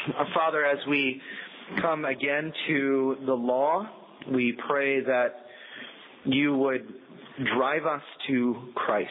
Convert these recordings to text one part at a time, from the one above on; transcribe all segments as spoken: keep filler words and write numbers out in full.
Our Father, as we come again to the law, we pray that you would drive us to Christ.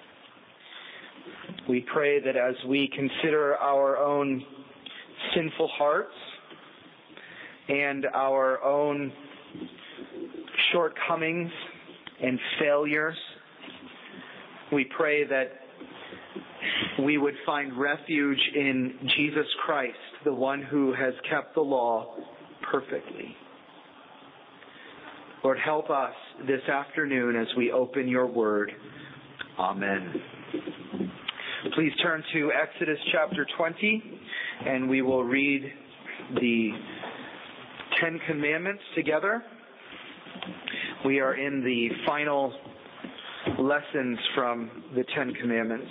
We pray that as we consider our own sinful hearts and our own shortcomings and failures, we pray that we would find refuge in Jesus Christ, the one who has kept the law perfectly. Lord, help us this afternoon as we open your word. Amen. Please turn to Exodus chapter twenty, and we will read the Ten Commandments together. We are in the final lessons from the Ten Commandments.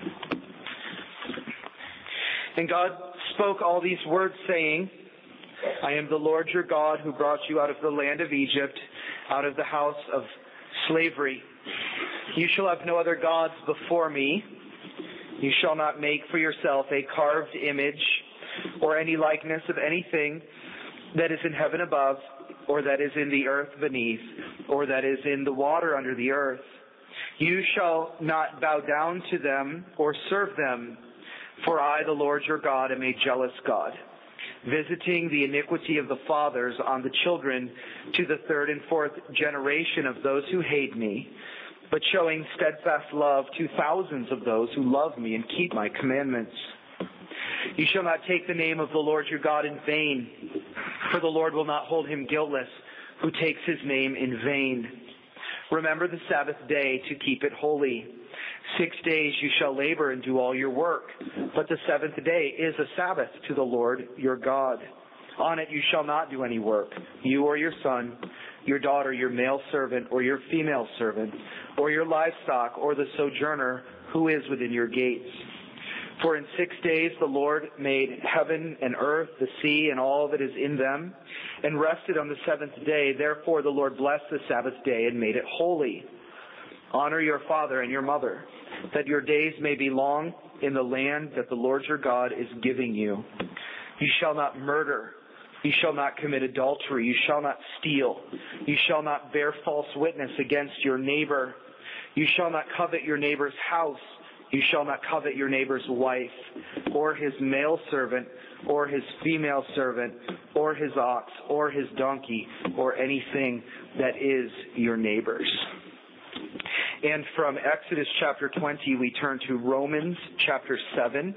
And God spoke all these words, saying, I am the Lord your God who brought you out of the land of Egypt, out of the house of slavery. You shall have no other gods before me. You shall not make for yourself a carved image or any likeness of anything that is in heaven above, or that is in the earth beneath, or that is in the water under the earth. You shall not bow down to them or serve them, for I, the Lord your God, am a jealous God, visiting the iniquity of the fathers on the children to the third and fourth generation of those who hate me, but showing steadfast love to thousands of those who love me and keep my commandments. You shall not take the name of the Lord your God in vain, for the Lord will not hold him guiltless who takes his name in vain. Remember the Sabbath day to keep it holy. Six days you shall labor and do all your work, but the seventh day is a Sabbath to the Lord your God. On it you shall not do any work, you or your son, your daughter, your male servant, or your female servant, or your livestock, or the sojourner who is within your gates. For in six days the Lord made heaven and earth, the sea, and all that is in them, and rested on the seventh day. Therefore the Lord blessed the Sabbath day and made it holy. Honor your father and your mother, that your days may be long in the land that the Lord your God is giving you. You shall not murder. You shall not commit adultery. You shall not steal. You shall not bear false witness against your neighbor. You shall not covet your neighbor's house. You shall not covet your neighbor's wife, or his male servant, or his female servant, or his ox, or his donkey, or anything that is your neighbor's. And from Exodus chapter twenty, we turn to Romans chapter seven.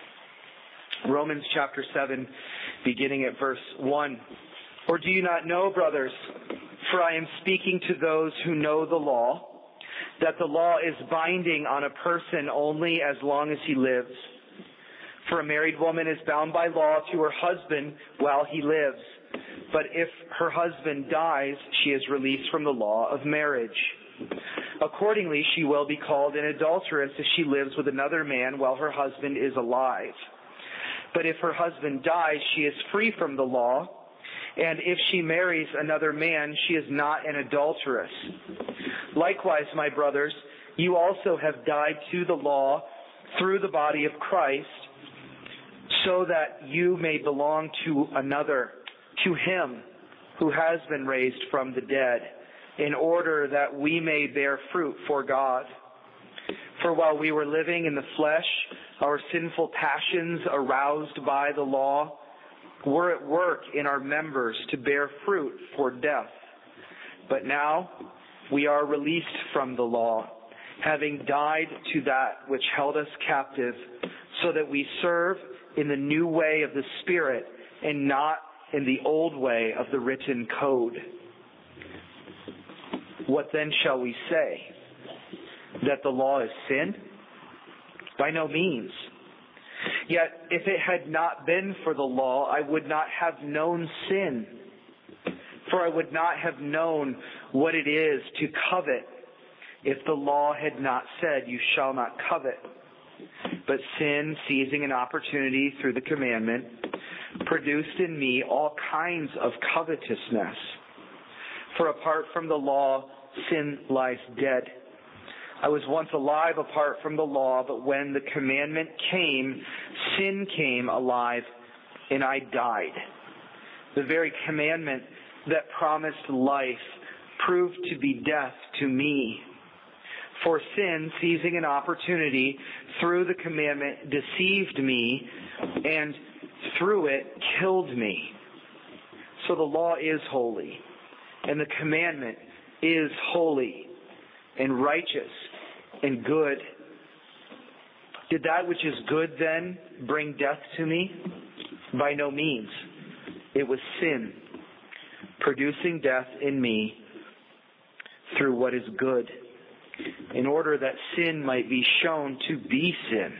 Romans chapter seven, beginning at verse one. Or do you not know, brothers, for I am speaking to those who know the law, that the law is binding on a person only as long as he lives. For a married woman is bound by law to her husband while he lives. But if her husband dies, she is released from the law of marriage. Accordingly, she will be called an adulteress if she lives with another man while her husband is alive. But if her husband dies, she is free from the law. And if she marries another man, she is not an adulteress. Likewise, my brothers, you also have died to the law through the body of Christ, so that you may belong to another, to him who has been raised from the dead, in order that we may bear fruit for God. For while we were living in the flesh, our sinful passions aroused by the law were at work in our members to bear fruit for death. But now we are released from the law, having died to that which held us captive, so that we serve in the new way of the Spirit and not in the old way of the written code. What then shall we say? That the law is sin? By no means. Yet if it had not been for the law, I would not have known sin. For I would not have known what it is to covet if the law had not said, you shall not covet. But sin, seizing an opportunity through the commandment, produced in me all kinds of covetousness. For apart from the law, sin lies dead. I was once alive apart from the law, but when the commandment came, sin came alive and I died. The very commandment that promised life proved to be death to me. For sin, seizing an opportunity through the commandment, deceived me, and through it killed me. So the law is holy, and the commandment is holy and righteous and good. Did that which is good then bring death to me? By no means. It was sin, producing death in me through what is good, in order that sin might be shown to be sin,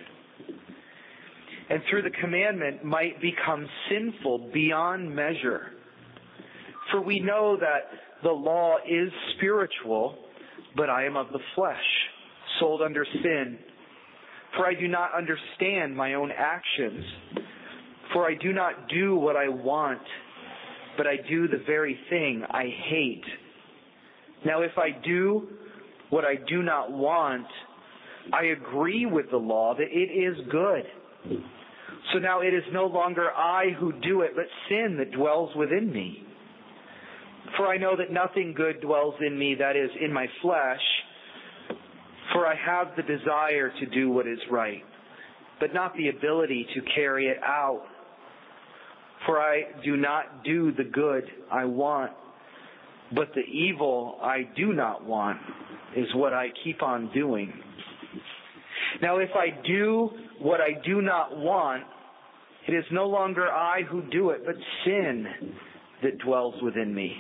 and through the commandment might become sinful beyond measure. For we know that the law is spiritual, but I am of the flesh, sold under sin. For I do not understand my own actions. For I do not do what I want, but I do the very thing I hate. Now if I do what I do not want, I agree with the law that it is good. So now it is no longer I who do it, but sin that dwells within me. For I know that nothing good dwells in me, that is, in my flesh. For I have the desire to do what is right, but not the ability to carry it out. For I do not do the good I want, but the evil I do not want is what I keep on doing. Now if I do what I do not want, it is no longer I who do it, but sin that dwells within me.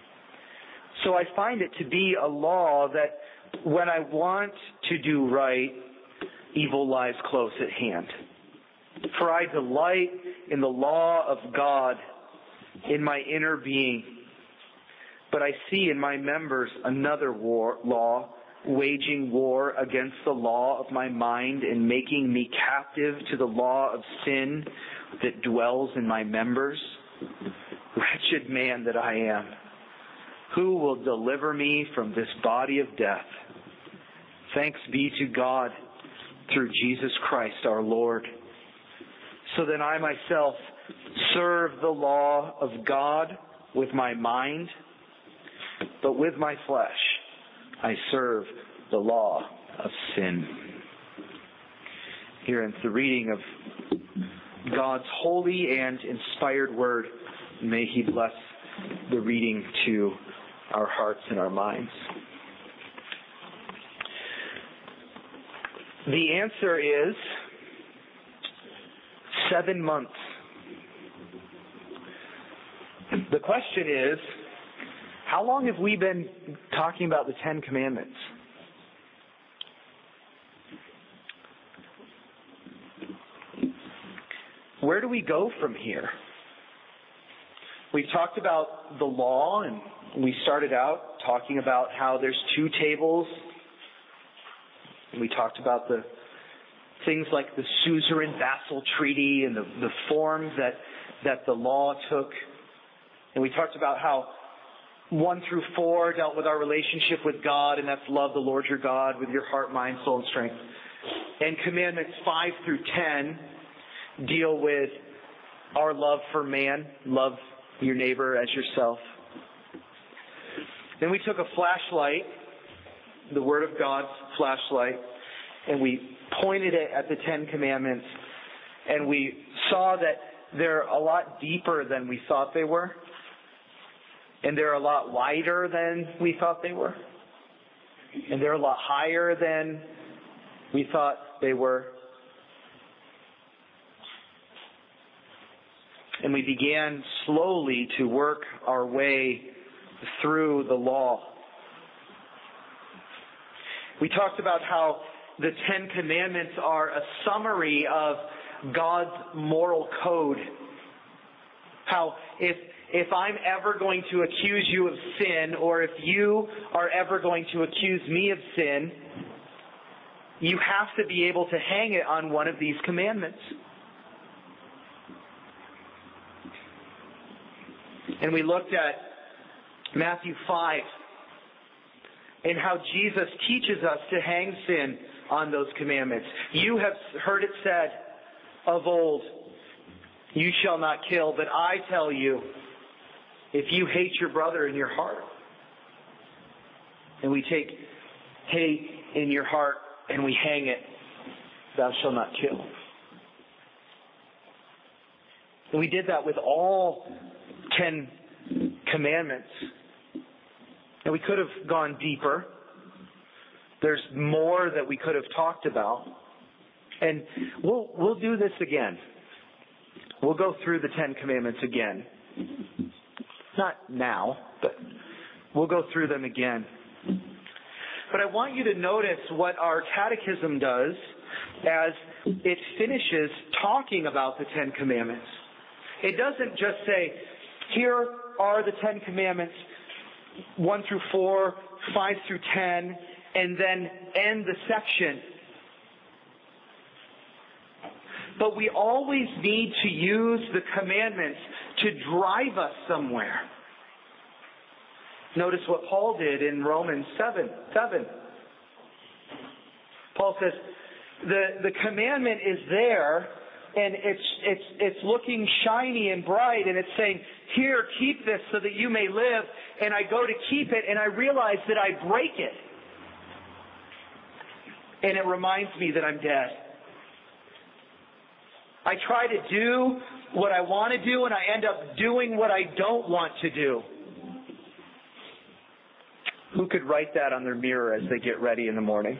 So I find it to be a law that when I want to do right, evil lies close at hand. For I delight in the law of God in my inner being. But I see in my members another war, law, waging war against the law of my mind and making me captive to the law of sin that dwells in my members. Wretched man that I am, who will deliver me from this body of death? Thanks be to God through Jesus Christ our Lord. So then I myself serve the law of God with my mind, but with my flesh I serve the law of sin. Here ends the reading of God's holy and inspired word. May He bless the reading to our hearts and our minds. The answer is seven months. The question is, how long have we been talking about the Ten Commandments? Where do we go from here? We've talked about the law, and we started out talking about how there's two tables. We talked about the things like the suzerain vassal treaty and the, the forms that, that the law took. And we talked about how one through four dealt with our relationship with God, and that's love the Lord your God with your heart, mind, soul, and strength. And commandments five through ten deal with our love for man, love your neighbor as yourself. Then we took a flashlight, the Word of God's flashlight, and we pointed it at the Ten Commandments, and we saw that they're a lot deeper than we thought they were, and they're a lot wider than we thought they were, and they're a lot higher than we thought they were. And we began slowly to work our way through the law. We talked about how the Ten Commandments are a summary of God's moral code. How if if I'm ever going to accuse you of sin, or if you are ever going to accuse me of sin, you have to be able to hang it on one of these commandments. And we looked at Matthew five and how Jesus teaches us to hang sin on those commandments. You have heard it said of old, You shall not kill, but I tell you, if you hate your brother in your heart, and we take hate in your heart and we hang it, thou shalt not kill. And we did that with all ten commandments. And we could have gone deeper. There's more that we could have talked about. And we'll we'll do this again. We'll go through the Ten Commandments again. Not now, but we'll go through them again. But I want you to notice what our catechism does as it finishes talking about the Ten Commandments. It doesn't just say, here are the Ten Commandments, one through four, five through ten, and then end the section. But we always need to use the commandments to drive us somewhere. Notice what Paul did in Romans seven. seven. Paul says, the, the commandment is there, and it's, it's, it's looking shiny and bright, and it's saying, here, keep this so that you may live. And I go to keep it, and I realize that I break it. And it reminds me that I'm dead. I try to do what I want to do, and I end up doing what I don't want to do. Who could write that on their mirror as they get ready in the morning?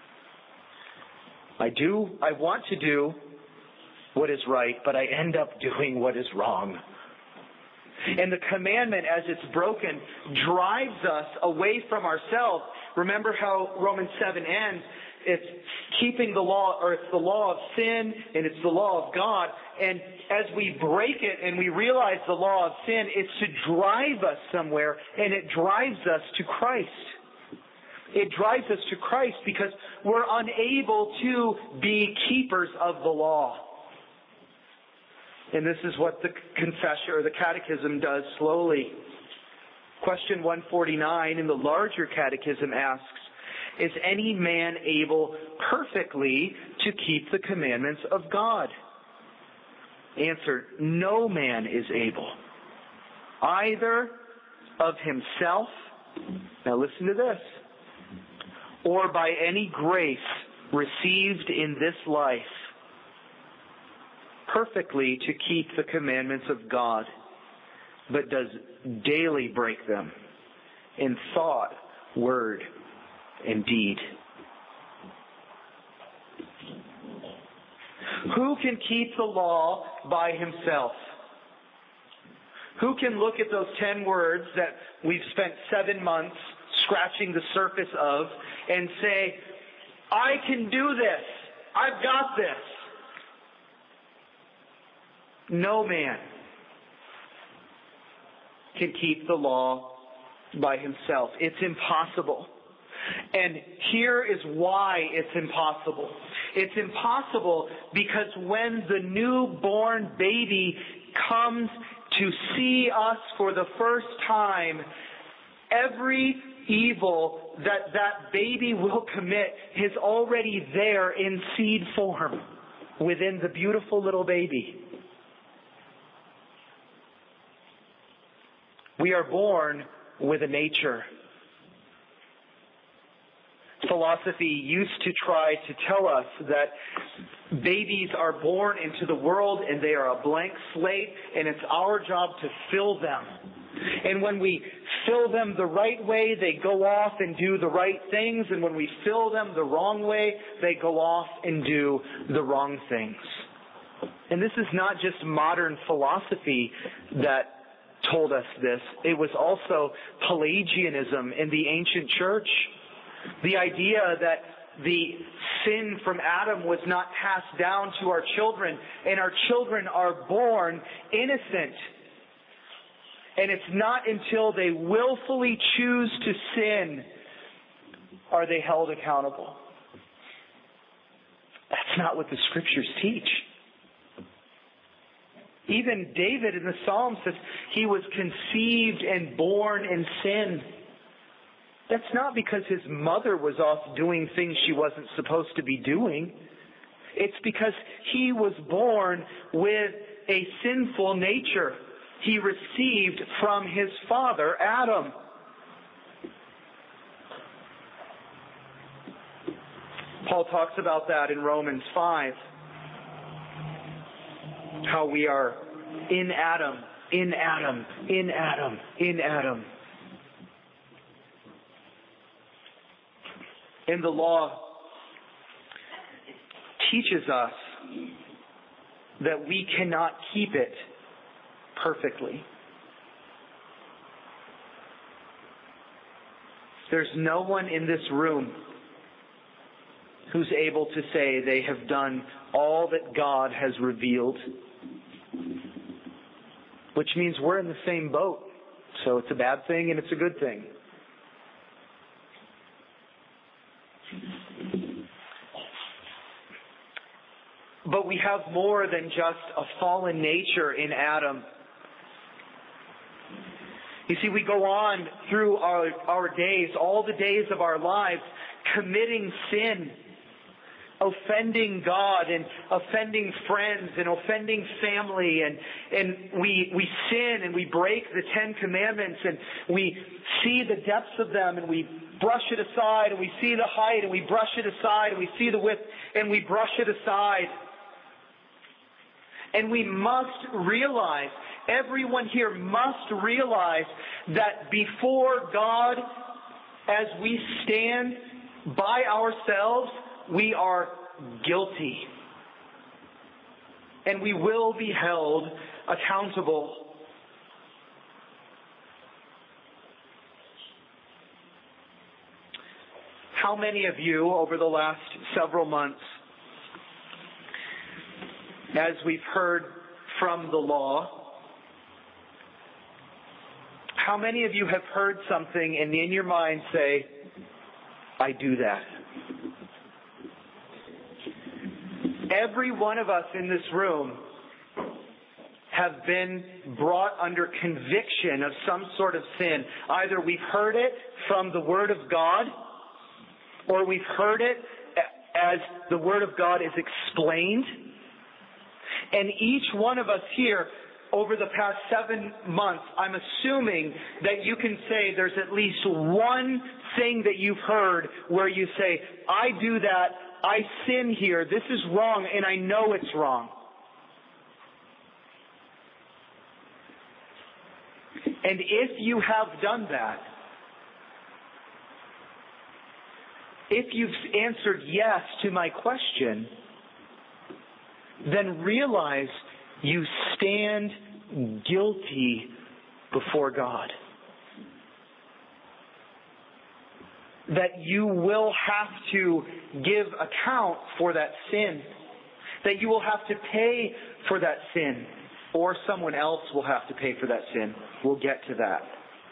I do, I want to do what is right, but I end up doing what is wrong. And the commandment, as it's broken, drives us away from ourselves. Remember how Romans seven ends? It's keeping the law, or it's the law of sin, and it's the law of God. And as we break it and we realize the law of sin, it's to drive us somewhere, and it drives us to Christ. It drives us to Christ because we're unable to be keepers of the law. And this is what the confession or the catechism does slowly. Question one forty-nine in the larger catechism asks, is any man able perfectly to keep the commandments of God? Answer, no man is able. Either of himself, now listen to this, or by any grace received in this life, perfectly to keep the commandments of God, but does daily break them in thought, word, and deed. Who can keep the law by himself? Who can look at those ten words that we've spent seven months scratching the surface of and say, I can do this. I've got this. No man can keep the law by himself. It's impossible. And here is why it's impossible. It's impossible because when the newborn baby comes to see us for the first time, every evil that that baby will commit is already there in seed form within the beautiful little baby. We are born with a nature. Philosophy used to try to tell us that babies are born into the world and they are a blank slate, and it's our job to fill them. And when we fill them the right way, they go off and do the right things. And when we fill them the wrong way, they go off and do the wrong things. And this is not just modern philosophy that told us this. It was also Pelagianism in the ancient church. The idea that the sin from Adam was not passed down to our children, and our children are born innocent. And it's not until they willfully choose to sin are they held accountable. That's not what the Scriptures teach. Even David in the Psalms says he was conceived and born in sin. That's not because his mother was off doing things she wasn't supposed to be doing. It's because he was born with a sinful nature he received from his father, Adam. Paul talks about that in Romans five. How we are in Adam, in Adam, in Adam, in Adam. And the law teaches us that we cannot keep it perfectly. There's no one in this room who's able to say they have done all that God has revealed. Which means we're in the same boat. So it's a bad thing and it's a good thing. But we have more than just a fallen nature in Adam. You see, we go on through our, our days, all the days of our lives, committing sin, offending God and offending friends and offending family, and and we we sin and we break the Ten Commandments, and we see the depths of them and we brush it aside, and we see the height and we brush it aside, and we see the width and we brush it aside. And we must realize, everyone here must realize that before God, as we stand by ourselves, we are guilty. And we will be held accountable. How many of you over the last several months, as we've heard from the law, how many of you have heard something and in your mind say, I do that? Every one of us in this room have been brought under conviction of some sort of sin. Either we've heard it from the Word of God, or we've heard it as the Word of God is explained. And each one of us here, over the past seven months, I'm assuming that you can say there's at least one thing that you've heard where you say, I do that, I sin here, this is wrong, and I know it's wrong. And if you have done that, if you've answered yes to my question, then realize you stand guilty before God. That you will have to give account for that sin. That you will have to pay for that sin. Or someone else will have to pay for that sin. We'll get to that.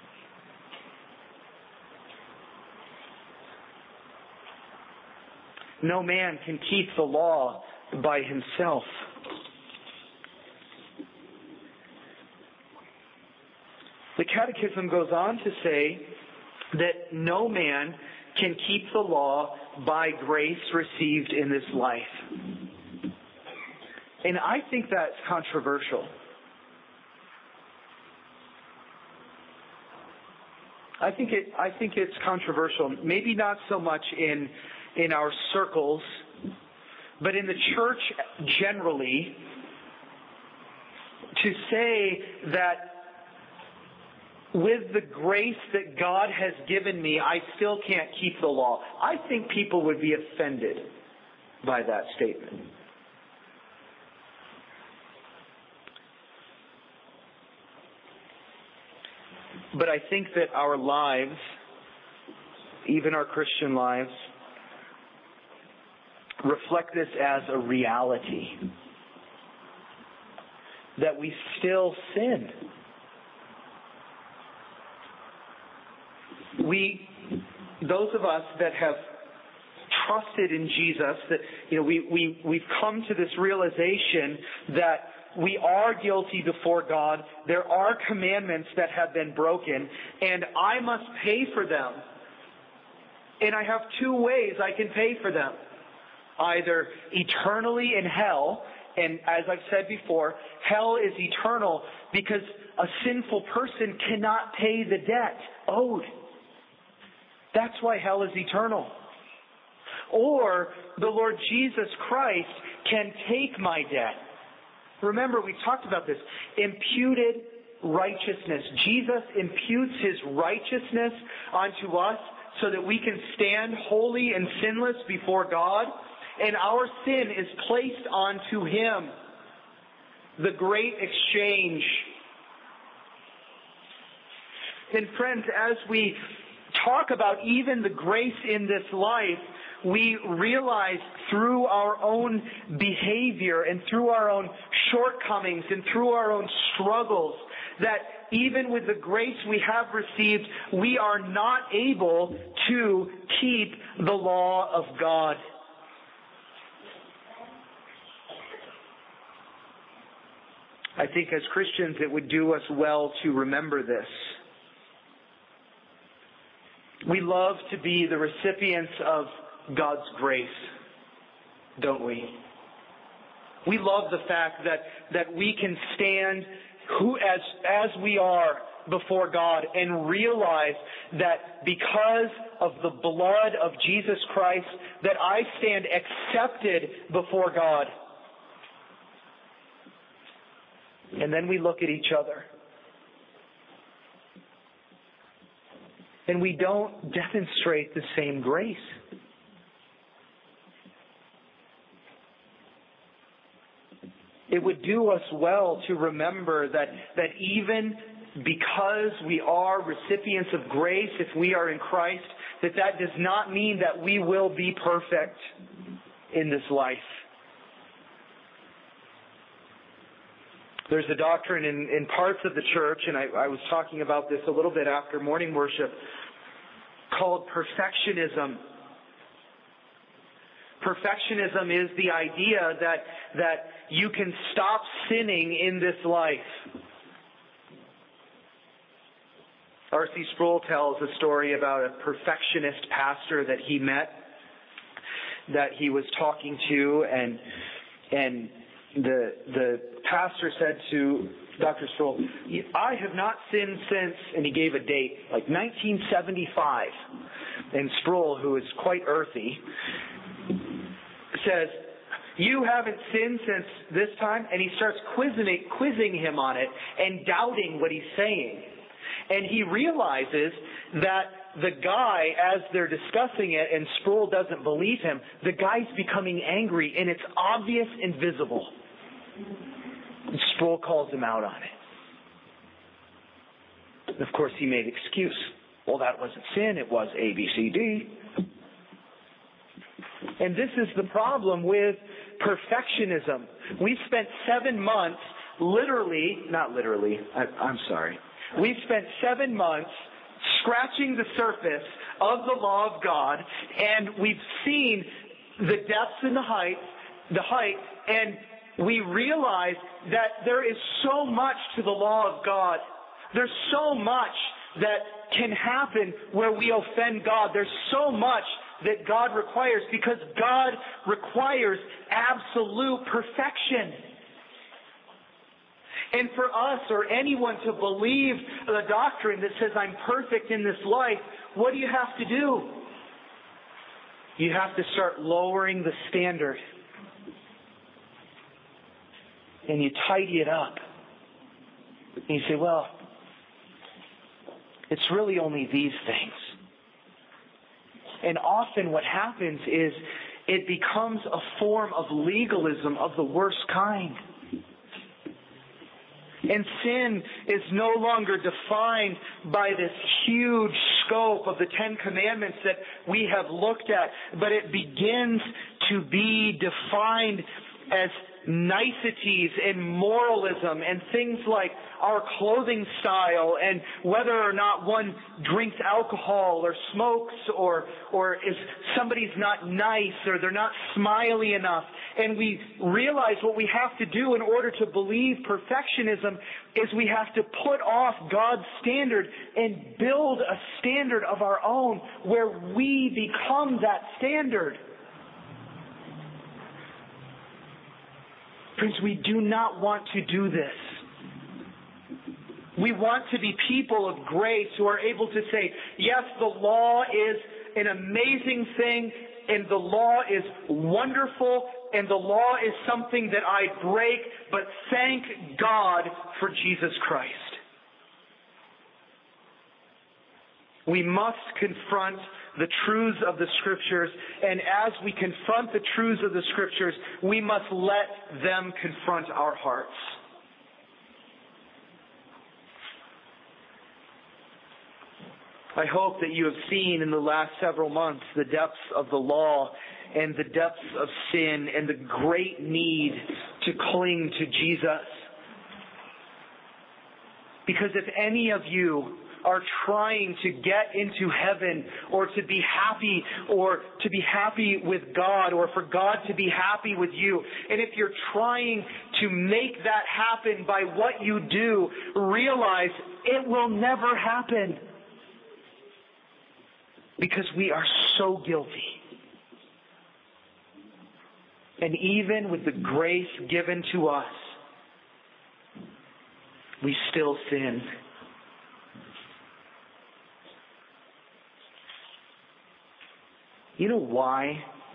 No man can keep the law by himself. The Catechism goes on to say that no man can keep the law by grace received in this life. And I think that's controversial. I think it I think it's controversial. Maybe not so much in in our circles, but in the church generally, to say that with the grace that God has given me, I still can't keep the law. I think people would be offended by that statement. But I think that our lives, even our Christian lives, reflect this as a reality. That we still sin. We, those of us that have trusted in Jesus, that you know, we, we, we've come to this realization that we are guilty before God. There are commandments that have been broken, and I must pay for them. And I have two ways I can pay for them. Either eternally in hell And as I've said before, hell is eternal because a sinful person cannot pay the debt owed. That's why hell is eternal. Or the Lord Jesus Christ can take my debt. Remember, we talked about this. Imputed righteousness. Jesus imputes His righteousness onto us so that we can stand holy and sinless before God. And our sin is placed onto Him. The great exchange. And friends, as we talk about even the grace in this life, we realize through our own behavior and through our own shortcomings and through our own struggles that even with the grace we have received, we are not able to keep the law of God. I think as Christians it would do us well to remember this. We love to be the recipients of God's grace, don't we? We love the fact that, that we can stand who as as we are before God and realize that because of the blood of Jesus Christ that I stand accepted before God. And then we look at each other. And we don't demonstrate the same grace. It would do us well to remember that, that even because we are recipients of grace, if we are in Christ, that that does not mean that we will be perfect in this life. There's a doctrine in, in parts of the church, and I, I was talking about this a little bit after morning worship, called perfectionism. Perfectionism is the idea that, that you can stop sinning in this life. R C Sproul tells a story about a perfectionist pastor that he met, that he was talking to, and and the the pastor said to Doctor Sproul, I have not sinned since, and he gave a date, like nineteen seventy-five. And Sproul, who is quite earthy, says, you haven't sinned since this time? And he starts quizzing, quizzing him on it and doubting what he's saying. And he realizes that the guy, as they're discussing it, and Sproul doesn't believe him, the guy's becoming angry, and it's obvious and visible. And Sproul calls him out on it. And of course, he made excuse. Well, that wasn't sin, it was A, B, C, D. And this is the problem with perfectionism. We spent seven months, literally, not literally, I, I'm sorry. We've spent seven months scratching the surface of the law of God, and we've seen the depths and the height, the height, and we realize that there is so much to the law of God. There's so much that can happen where we offend God. There's so much that God requires because God requires absolute perfection. And for us or anyone to believe the doctrine that says I'm perfect in this life, what do you have to do? You have to start lowering the standard. And you tidy it up. And you say, well, it's really only these things. And often what happens is it becomes a form of legalism of the worst kind. And sin is no longer defined by this huge scope of the Ten Commandments that we have looked at, but it begins to be defined as niceties and moralism and things like our clothing style and whether or not one drinks alcohol or smokes or or is somebody's not nice or they're not smiley enough. And we realize what we have to do in order to believe perfectionism is we have to put off God's standard and build a standard of our own where we become that standard. Friends, we do not want to do this. We want to be people of grace who are able to say, yes, the law is an amazing thing, and the law is wonderful, and the law is something that I break, but thank God for Jesus Christ. We must confront the truths of the Scriptures, and as we confront the truths of the Scriptures, we must let them confront our hearts. I hope that you have seen in the last several months the depths of the law and the depths of sin and the great need to cling to Jesus. Because if any of you are trying to get into heaven or to be happy or to be happy with God or for God to be happy with you, and if you're trying to make that happen by what you do, realize it will never happen. Because we are so guilty. And even with the grace given to us, we still sin. You know why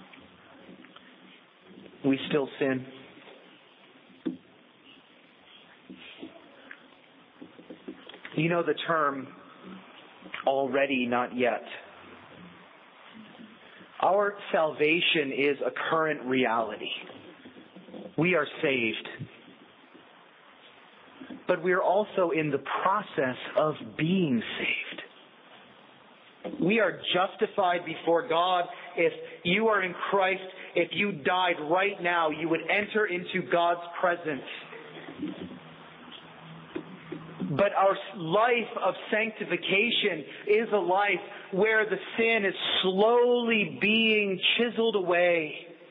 we still sin? You know the term, already not yet. Our salvation is a current reality. We are saved. But we are also in the process of being saved. We are justified before God. If you are in Christ, if you died right now, you would enter into God's presence. But our life of sanctification is a life where the sin is slowly being chiseled away.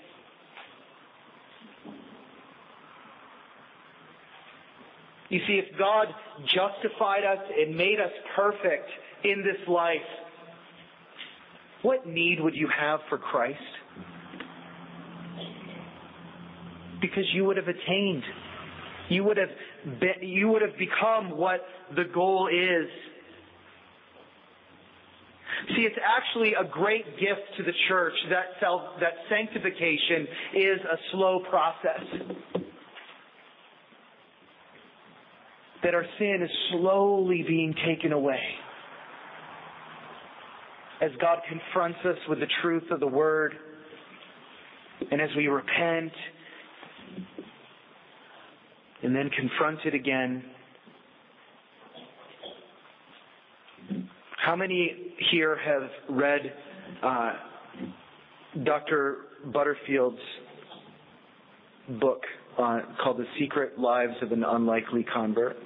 You see, if God justified us and made us perfect in this life, what need would you have for Christ? Because you would have attained. You would have been, you would have become what the goal is. See, it's actually a great gift to the church that self, that sanctification is a slow process. That our sin is slowly being taken away. As God confronts us with the truth of the Word, and as we repent, and then confront it again. How many here have read uh, Doctor Butterfield's book uh, called The Secret Lives of an Unlikely Convert?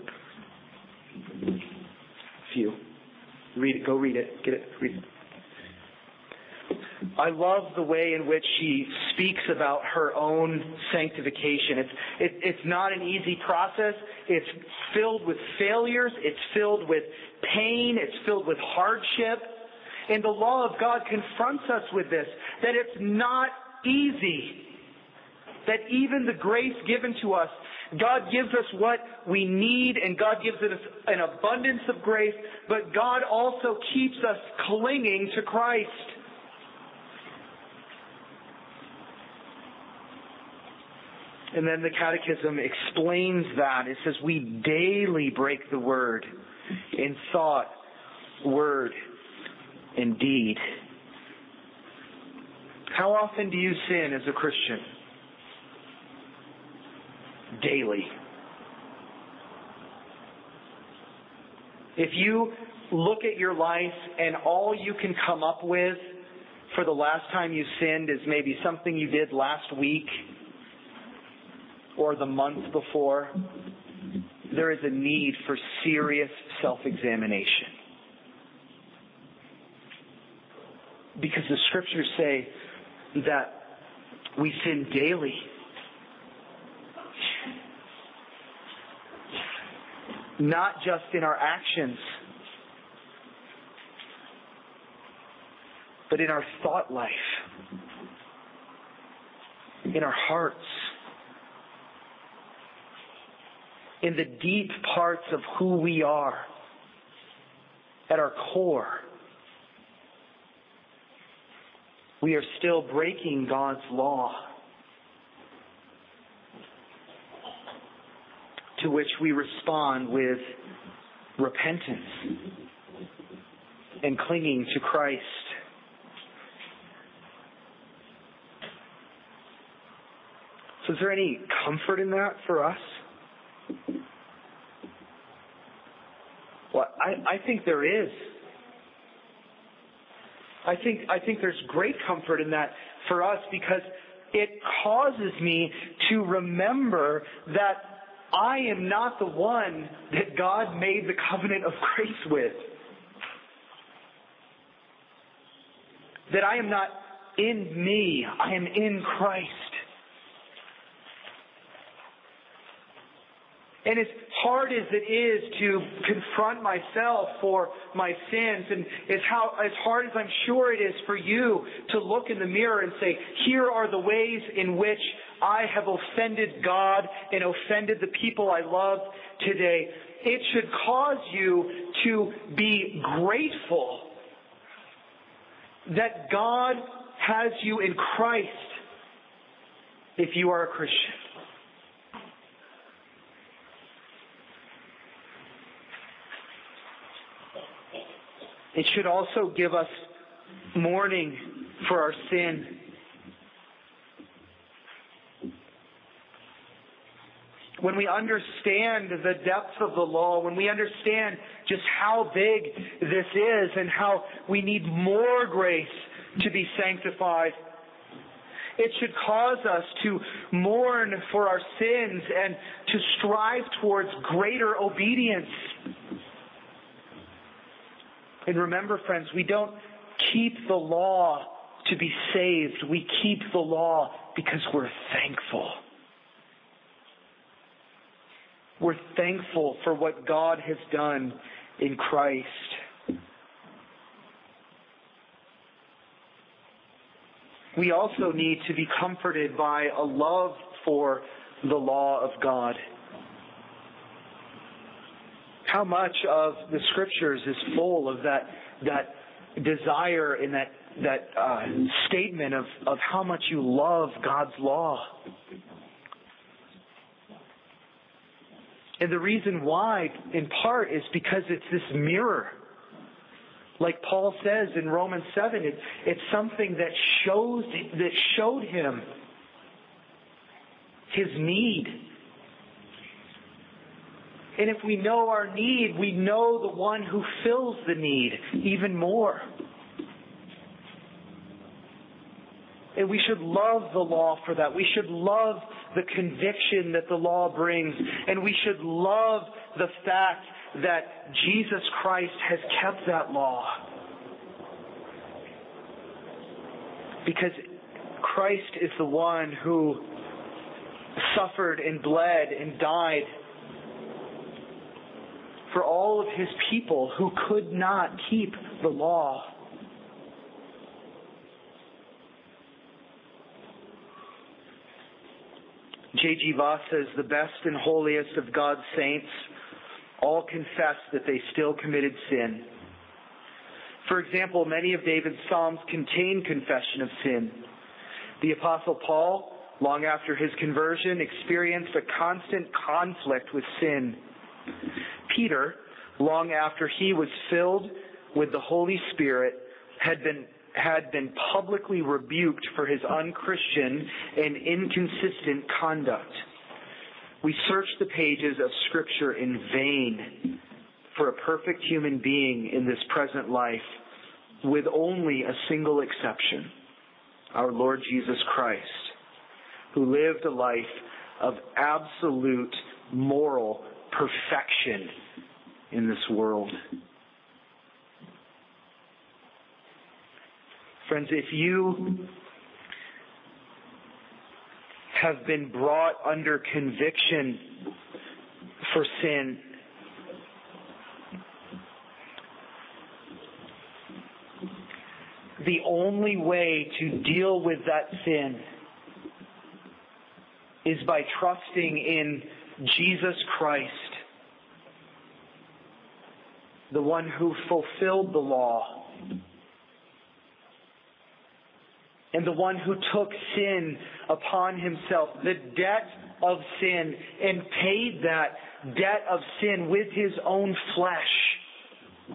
Few. Read it. Go read it. Get it. Read it. I love the way in which she speaks about her own sanctification. It's it, it's not an easy process. It's filled with failures. It's filled with pain. It's filled with hardship. And the law of God confronts us with this, that it's not easy. That even the grace given to us, God gives us what we need, and God gives us an abundance of grace, but God also keeps us clinging to Christ. And then the Catechism explains that. It says we daily break the word in thought, word, and deed. How often do you sin as a Christian? Daily. If you look at your life and all you can come up with for the last time you sinned is maybe something you did last week, or the month before, there is a need for serious self-examination. Because the Scriptures say that we sin daily. Not just in our actions, but in our thought life, in our hearts. in the deep parts of who we are, at our core, we are still breaking God's law, to which we respond with repentance and clinging to Christ. So is there any comfort in that for us? Well, I, I think there is. I think I think there's great comfort in that for us, because it causes me to remember that I am not the one that God made the covenant of grace with. That I am not in me, I am in Christ. And as hard as it is to confront myself for my sins, and as, how, as hard as I'm sure it is for you to look in the mirror and say, here are the ways in which I have offended God and offended the people I love today, it should cause you to be grateful that God has you in Christ if you are a Christian. It should also give us mourning for our sin. When we understand the depths of the law, when we understand just how big this is and how we need more grace to be sanctified, it should cause us to mourn for our sins and to strive towards greater obedience. And remember, friends, we don't keep the law to be saved. We keep the law because we're thankful. We're thankful for what God has done in Christ. We also need to be comforted by a love for the law of God. How much of the Scriptures is full of that that desire and that that uh, statement of, of how much you love God's law. And the reason why, in part, is because it's this mirror. Like Paul says in Romans seven, it, it's something that shows that showed him his need. And if we know our need, we know the one who fills the need even more. And we should love the law for that. We should love the conviction that the law brings. And we should love the fact that Jesus Christ has kept that law. Because Christ is the one who suffered and bled and died for all of his people who could not keep the law. J G Voss says, the best and holiest of God's saints all confess that they still committed sin. For example, many of David's Psalms contain confession of sin. The Apostle Paul, long after his conversion, experienced a constant conflict with sin. Peter, long after he was filled with the Holy Spirit, had been had been publicly rebuked for his unchristian and inconsistent conduct. We search the pages of Scripture in vain for a perfect human being in this present life, with only a single exception, our Lord Jesus Christ, who lived a life of absolute moral perfection in this world. Friends, if you have been brought under conviction for sin, the only way to deal with that sin is by trusting in Jesus Christ, the one who fulfilled the law, and the one who took sin upon himself, the debt of sin, and paid that debt of sin with his own flesh.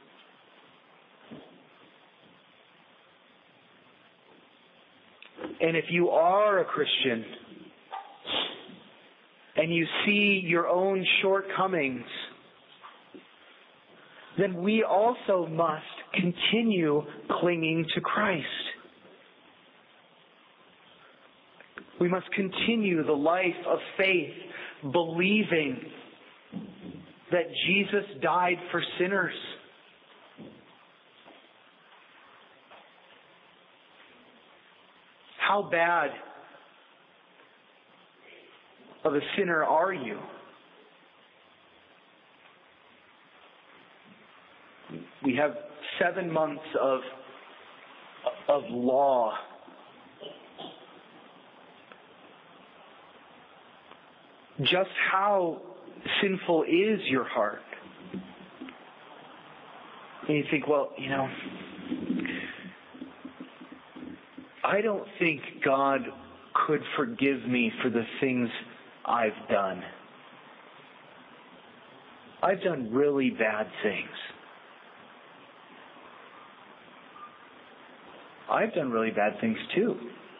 And if you are a Christian and you see your own shortcomings, then we also must continue clinging to Christ. We must continue the life of faith, believing that Jesus died for sinners. How bad of a sinner are you? We have seven months of, of law. Just how sinful is your heart? And you think, well, you know, I don't think God could forgive me for the things I've done. I've done really bad things. I've done really bad things too.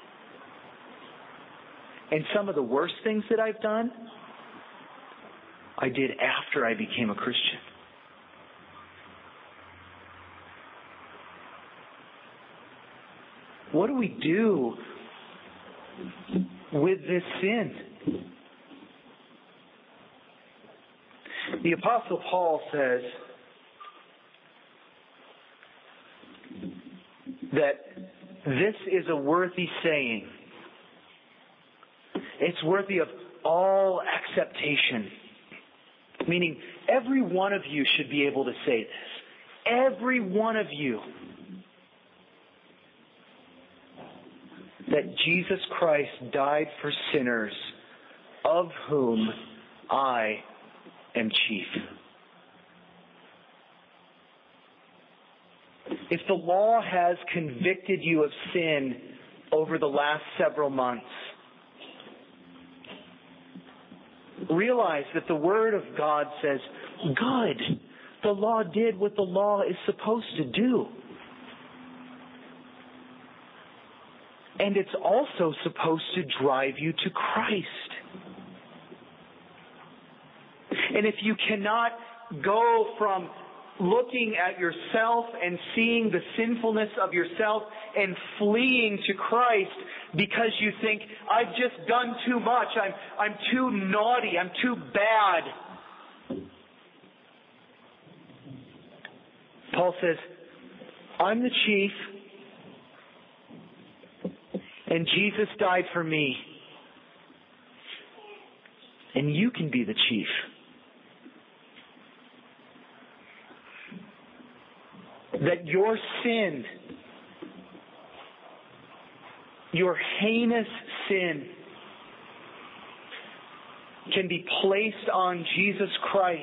And some of the worst things that I've done, I did after I became a Christian. What do we do with this sin? The Apostle Paul says that this is a worthy saying. It's worthy of all acceptation. Meaning, every one of you should be able to say this. Every one of you. That Jesus Christ died for sinners, of whom I am chief. If the law has convicted you of sin over the last several months, realize that the Word of God says, good, the law did what the law is supposed to do. And it's also supposed to drive you to Christ. And if you cannot go from looking at yourself and seeing the sinfulness of yourself and fleeing to Christ because you think, I've just done too much, I'm, I'm too naughty, I'm too bad. Paul says, I'm the chief, and Jesus died for me, and you can be the chief. That your sin, your heinous sin, can be placed on Jesus Christ.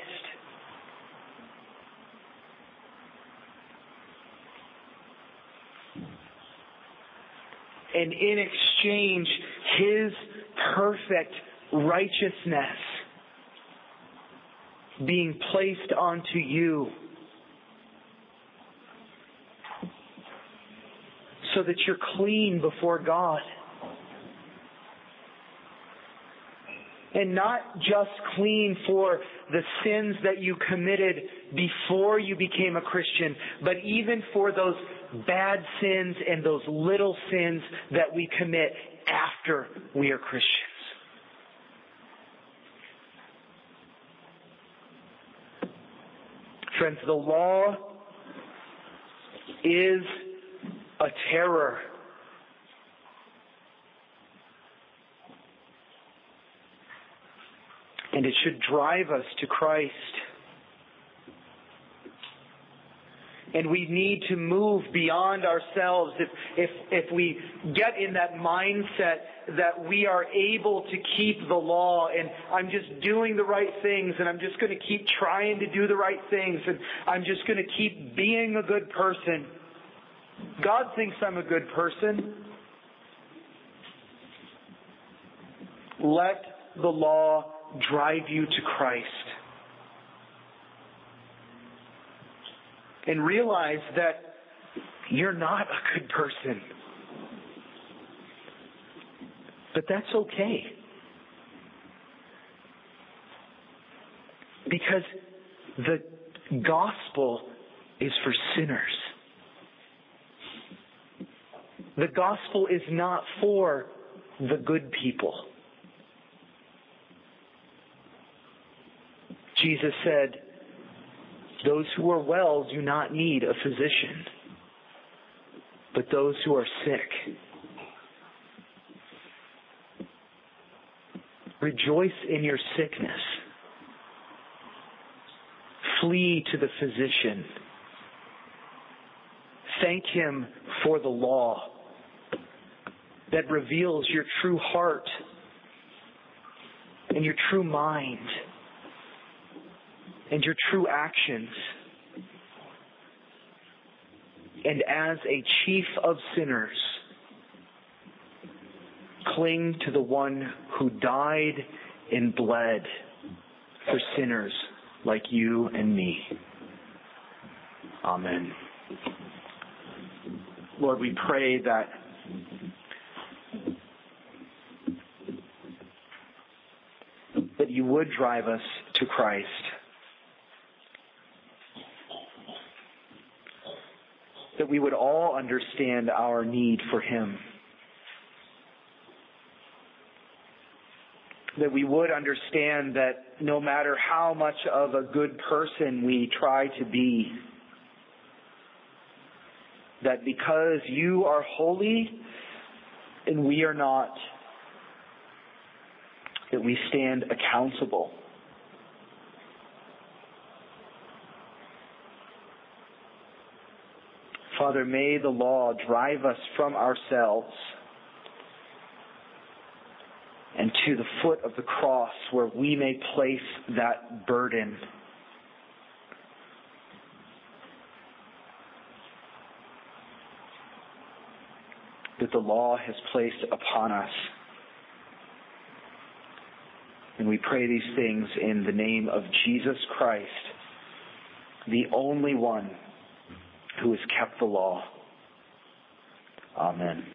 And in exchange, His perfect righteousness being placed onto you, so that you're clean before God. And not just clean for the sins that you committed before you became a Christian, but even for those bad sins and those little sins that we commit after we are Christians. Friends, the law is a terror. And it should drive us to Christ. And we need to move beyond ourselves. If, if, if we get in that mindset that we are able to keep the law and I'm just doing the right things and I'm just going to keep trying to do the right things and I'm just going to keep being a good person. God thinks I'm a good person. Let the law drive you to Christ. And realize that you're not a good person. But that's okay. Because the gospel is for sinners. The gospel is not for the good people. Jesus said, those who are well do not need a physician, but those who are sick. Rejoice in your sickness. Flee to the physician. Thank Him for the law that reveals your true heart and your true mind and your true actions. And as a chief of sinners, cling to the one who died and bled for sinners like you and me. Amen. Lord, we pray that that you would drive us to Christ. That we would all understand our need for Him. That we would understand that no matter how much of a good person we try to be, that because you are holy and we are not, that we stand accountable. Father, may the law drive us from ourselves and to the foot of the cross where we may place that burden. That the law has placed upon us. And we pray these things in the name of Jesus Christ, the only one who has kept the law. Amen.